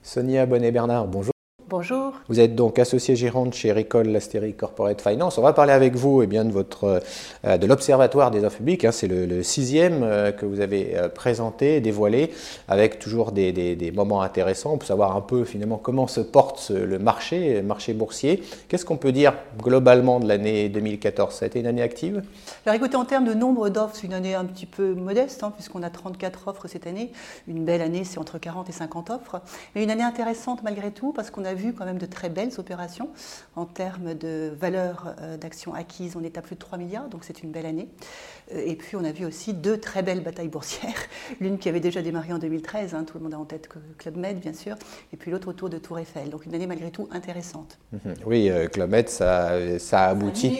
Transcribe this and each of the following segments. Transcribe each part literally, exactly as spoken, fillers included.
Sonia Bonnet-Bernard, bonjour. Bonjour. Vous êtes donc associée gérante chez Ricol Lasteri Corporate Finance. On va parler avec vous eh bien, de, votre, euh, de l'Observatoire des offres publiques. Hein. C'est le, le sixième euh, que vous avez euh, présenté, dévoilé, avec toujours des, des, des moments intéressants pour savoir un peu finalement comment se porte ce, le marché, le marché boursier. Qu'est-ce qu'on peut dire globalement de l'année deux mille quatorze? Ça a été une année active? Alors écoutez, en termes de nombre d'offres, c'est une année un petit peu modeste, hein, puisqu'on a trente-quatre offres cette année. Une belle année, c'est entre quarante et cinquante offres. Mais une année intéressante malgré tout, parce qu'on a vu quand même de très belles opérations. En termes de valeur euh, d'actions acquises, on est à plus de trois milliards, donc c'est une belle année. Euh, et puis on a vu aussi deux très belles batailles boursières. L'une qui avait déjà démarré en deux mille treize, hein, tout le monde a en tête que Club Med bien sûr, et puis l'autre autour de Tour Eiffel. Donc une année malgré tout intéressante. Mmh. Oui, euh, Club Med, ça, ça a abouti.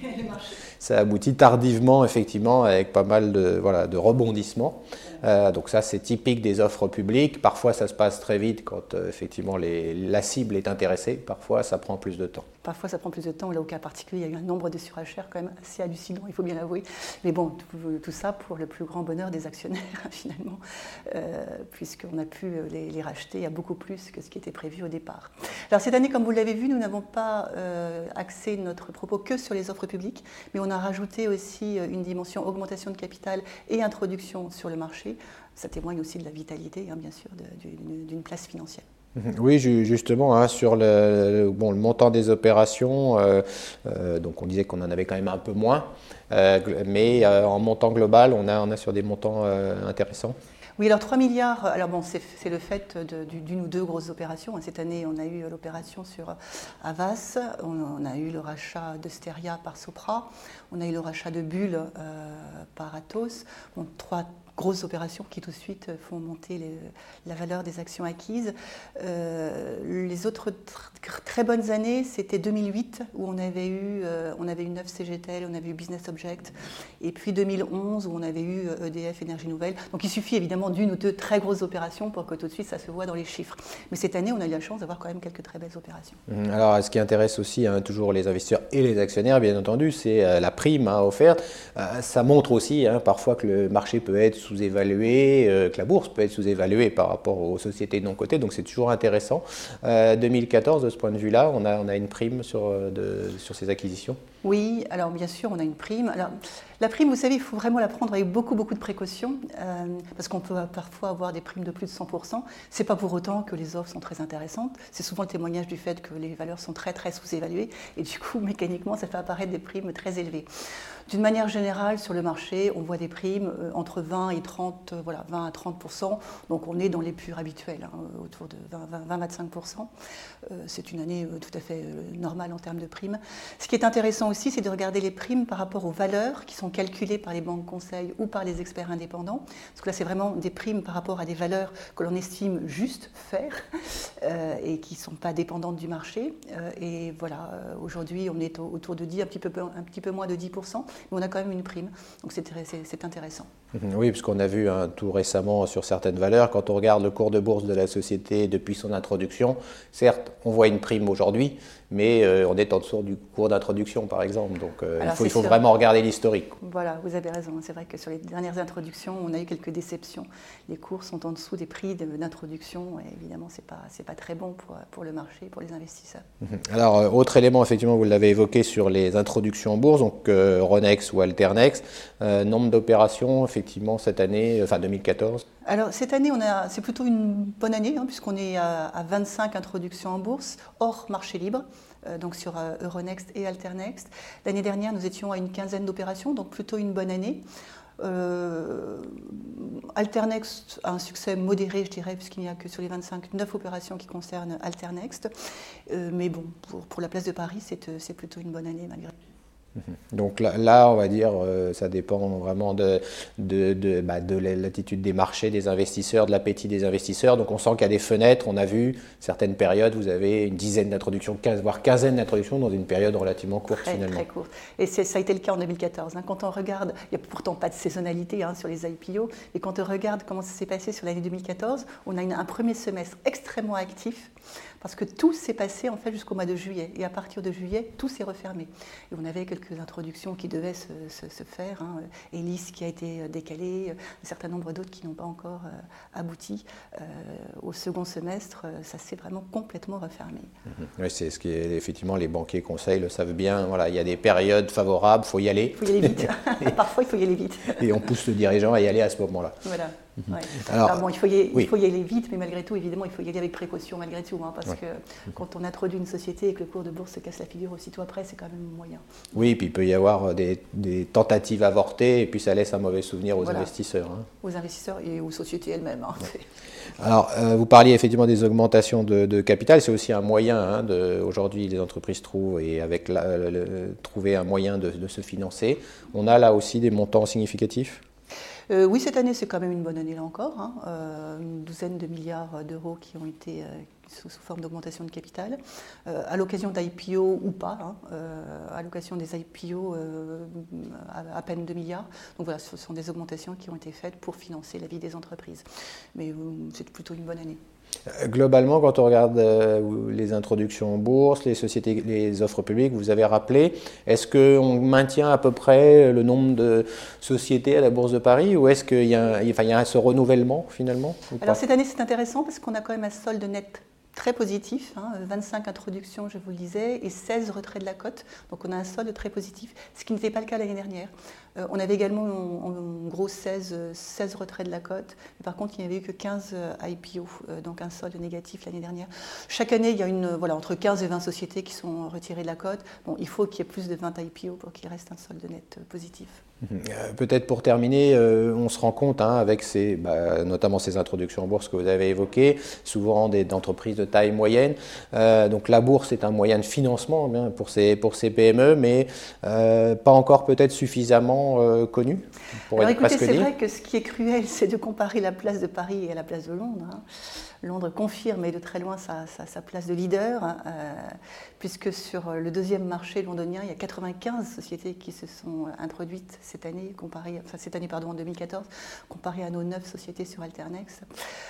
Ça aboutit tardivement, effectivement, avec pas mal de, voilà, de rebondissements. Euh, donc ça, c'est typique des offres publiques. Parfois, ça se passe très vite quand, euh, effectivement, les, la cible est intéressée. Parfois, ça prend plus de temps. Parfois, ça prend plus de temps. Là, au cas particulier, il y a eu un nombre de surachats quand même assez hallucinant, il faut bien l'avouer. Mais bon, tout, tout ça pour le plus grand bonheur des actionnaires, finalement, euh, puisqu'on a pu les, les racheter à beaucoup plus que ce qui était prévu au départ. Alors, cette année, comme vous l'avez vu, nous n'avons pas euh, axé notre propos que sur les offres publiques, mais on a rajouté aussi une dimension augmentation de capital et introduction sur le marché. Ça témoigne aussi de la vitalité, hein, bien sûr, d'une place financière. Oui, justement, hein, sur le, bon, le montant des opérations, euh, euh, donc on disait qu'on en avait quand même un peu moins, euh, mais euh, en montant global, on a, on a sur des montants euh, intéressants. Oui, alors trois milliards, alors bon, c'est le fait d'une ou deux grosses opérations. Cette année, on a eu l'opération sur Havas, on, on a eu le rachat de Steria par Sopra, on a eu le rachat de Bull euh, par Atos. Bon, trois grosses opérations qui tout de suite font monter les, la valeur des actions acquises. Euh, les autres tr très bonnes années, c'était deux mille huit où on avait eu, euh, on avait eu neuf C G T L, on avait eu Business Object, et puis deux mille onze où on avait eu E D F Énergie Nouvelle. Donc il suffit évidemment d'une ou deux très grosses opérations pour que tout de suite ça se voit dans les chiffres. Mais cette année, on a eu la chance d'avoir quand même quelques très belles opérations. Alors, ce qui intéresse aussi hein, toujours les investisseurs et les actionnaires, bien entendu, c'est euh, la prime hein, offerte. Euh, ça montre aussi hein, parfois que le marché peut être sous-évalué, euh, que la bourse peut être sous-évaluée par rapport aux sociétés non cotées, donc c'est toujours intéressant. Euh, deux mille quatorze, de ce point de vue-là, on a, on a une prime sur, de, sur ces acquisitions? Oui, alors bien sûr, on a une prime. Alors, la prime, vous savez, il faut vraiment la prendre avec beaucoup, beaucoup de précautions, euh, parce qu'on peut parfois avoir des primes de plus de cent pour cent. Ce n'est pas pour autant que les offres sont très intéressantes. C'est souvent le témoignage du fait que les valeurs sont très, très sous-évaluées, et du coup, mécaniquement, ça fait apparaître des primes très élevées. D'une manière générale, sur le marché, on voit des primes euh, entre vingt et trente, euh, voilà, vingt à trente pour cent. Donc on est dans les plus habituels, hein, autour de vingt à vingt-cinq pour cent. Euh, c'est une année euh, tout à fait euh, normale en termes de primes. Ce qui est intéressant aussi, c'est de regarder les primes par rapport aux valeurs qui sont calculées par les banques conseils ou par les experts indépendants. Parce que là, c'est vraiment des primes par rapport à des valeurs que l'on estime juste faire euh, et qui ne sont pas dépendantes du marché. Euh, et voilà, euh, aujourd'hui, on est au, autour de dix, un petit peu, un petit peu moins de dix pour cent. Mais on a quand même une prime, donc c'est intéressant. Oui, puisqu'on a vu hein, tout récemment sur certaines valeurs, quand on regarde le cours de bourse de la société depuis son introduction, certes, on voit une prime aujourd'hui, mais euh, on est en dessous du cours d'introduction, par exemple. Donc euh, Alors, il faut, il faut vraiment regarder l'historique. Voilà, vous avez raison. C'est vrai que sur les dernières introductions, on a eu quelques déceptions. Les cours sont en dessous des prix d'introduction, et évidemment, ce n'est pas, c'est pas très bon pour, pour le marché, pour les investisseurs. Alors, euh, autre élément, effectivement, vous l'avez évoqué sur les introductions en bourse, donc euh, Euronext ou Alternext, euh, nombre d'opérations, effectivement, cette année, enfin deux mille quatorze. Alors cette année, c'est plutôt une bonne année, hein, puisqu'on est à, à vingt-cinq introductions en bourse, hors marché libre, euh, donc sur euh, Euronext et Alternext. L'année dernière, nous étions à une quinzaine d'opérations, donc plutôt une bonne année. Euh, Alternext a un succès modéré, je dirais, puisqu'il n'y a que sur les vingt-cinq, neuf opérations qui concernent Alternext. Euh, mais bon, pour, pour la place de Paris, c'est plutôt une bonne année malgré tout. Donc là, là, on va dire, euh, ça dépend vraiment de, de, de, bah, de l'attitude des marchés, des investisseurs, de l'appétit des investisseurs. Donc on sent qu'il y a des fenêtres. On a vu certaines périodes, vous avez une dizaine d'introductions, quinze, voire quinzaine d'introductions dans une période relativement courte très, finalement. Très courte. Et ça a été le cas en deux mille quatorze. Hein. Quand on regarde, il n'y a pourtant pas de saisonnalité hein, sur les I P O, et quand on regarde comment ça s'est passé sur l'année deux mille quatorze, on a une, un premier semestre extrêmement actif, parce que tout s'est passé en fait jusqu'au mois de juillet. Et à partir de juillet, tout s'est refermé. Et on avait quelques quelques introductions qui devaient se, se, se faire. Hein. Elis qui a été décalé, un certain nombre d'autres qui n'ont pas encore euh, abouti. Euh, au second semestre, ça s'est vraiment complètement refermé. Mmh. Oui, c'est ce qui est, effectivement, les banquiers conseils le savent bien. Voilà, il y a des périodes favorables, il faut y aller. Il faut y aller vite. Parfois, il faut y aller vite. Et on pousse le dirigeant à y aller à ce moment-là. Voilà. Mmh. Ouais. Alors, Alors bon, il faut, y aller, oui. il faut y aller vite, mais malgré tout, évidemment, il faut y aller avec précaution, malgré tout, hein, parce ouais. que quand on introduit une société et que le cours de bourse se casse la figure aussitôt après, c'est quand même moyen. Oui, et puis il peut y avoir des, des tentatives avortées, et puis ça laisse un mauvais souvenir aux voilà. investisseurs. Hein. Aux investisseurs et aux sociétés elles-mêmes. Hein. Ouais. Alors, euh, vous parliez effectivement des augmentations de, de capital, c'est aussi un moyen, hein, de, aujourd'hui les entreprises trouvent, et avec la, le, le, trouver un moyen de, de se financer. On a là aussi des montants significatifs? Euh, oui, cette année, c'est quand même une bonne année là encore. Hein. Euh, une douzaine de milliards d'euros qui ont été euh, sous, sous forme d'augmentation de capital. Euh, à l'occasion d'I P O ou pas, hein. euh, à l'occasion des I P O, euh, à, à peine deux milliards. Donc voilà, ce sont des augmentations qui ont été faites pour financer la vie des entreprises. Mais euh, c'est plutôt une bonne année. Globalement, quand on regarde euh, les introductions en bourse, les sociétés, les offres publiques, vous avez rappelé, est-ce qu'on maintient à peu près le nombre de sociétés à la Bourse de Paris ou est-ce qu'il y a, enfin, il y a ce renouvellement finalement? Alors cette année, c'est intéressant parce qu'on a quand même un solde net très positif, hein, vingt-cinq introductions, je vous le disais, et seize retraits de la cote. Donc on a un solde très positif, ce qui n'était pas le cas l'année dernière. Euh, on avait également en, en gros seize, seize retraits de la cote, mais par contre il n'y avait eu que quinze I P O, euh, donc un solde négatif l'année dernière. Chaque année, il y a une, voilà, entre quinze et vingt sociétés qui sont retirées de la cote. Bon, il faut qu'il y ait plus de vingt I P O pour qu'il reste un solde net positif. Euh, peut-être pour terminer, euh, on se rend compte, hein, avec ces, bah, notamment ces introductions en bourse que vous avez évoquées, souvent des, d'entreprises de taille moyenne. Euh, donc la bourse est un moyen de financement bien, pour, ces, pour ces P M E, mais euh, pas encore peut-être suffisamment euh, connu. Alors écoutez, c'est vrai que ce qui est cruel, c'est de comparer la place de Paris et la place de Londres. Hein. Londres confirme et de très loin sa, sa, sa place de leader, hein, euh, puisque sur le deuxième marché londonien, il y a quatre-vingt-quinze sociétés qui se sont introduites cette année, comparé, enfin cette année pardon, en deux mille quatorze, comparé à nos neuf sociétés sur Alternex.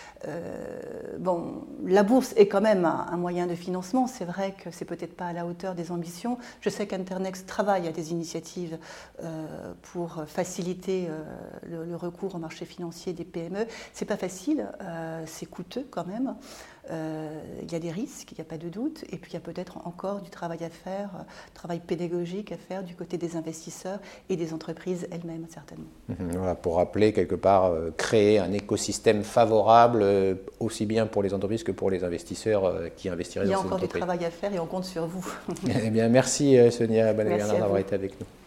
Euh, bon, la bourse est quand même un, un moyen de financement. C'est vrai que c'est peut-être pas à la hauteur des ambitions. Je sais qu'Internex travaille à des initiatives euh, pour faciliter euh, le, le recours au marché financier des P M E. C'est pas facile, euh, c'est coûteux quand même. Euh, il y a des risques, il n'y a pas de doute, et puis il y a peut-être encore du travail à faire, euh, travail pédagogique à faire du côté des investisseurs et des entreprises elles-mêmes, certainement. Voilà, pour rappeler, quelque part, euh, créer un écosystème favorable, euh, aussi bien pour les entreprises que pour les investisseurs euh, qui investiraient dans ces entreprises. Il y a encore du travail à faire et on compte sur vous. Eh bien, merci Sonia Balaguer d'avoir été avec nous.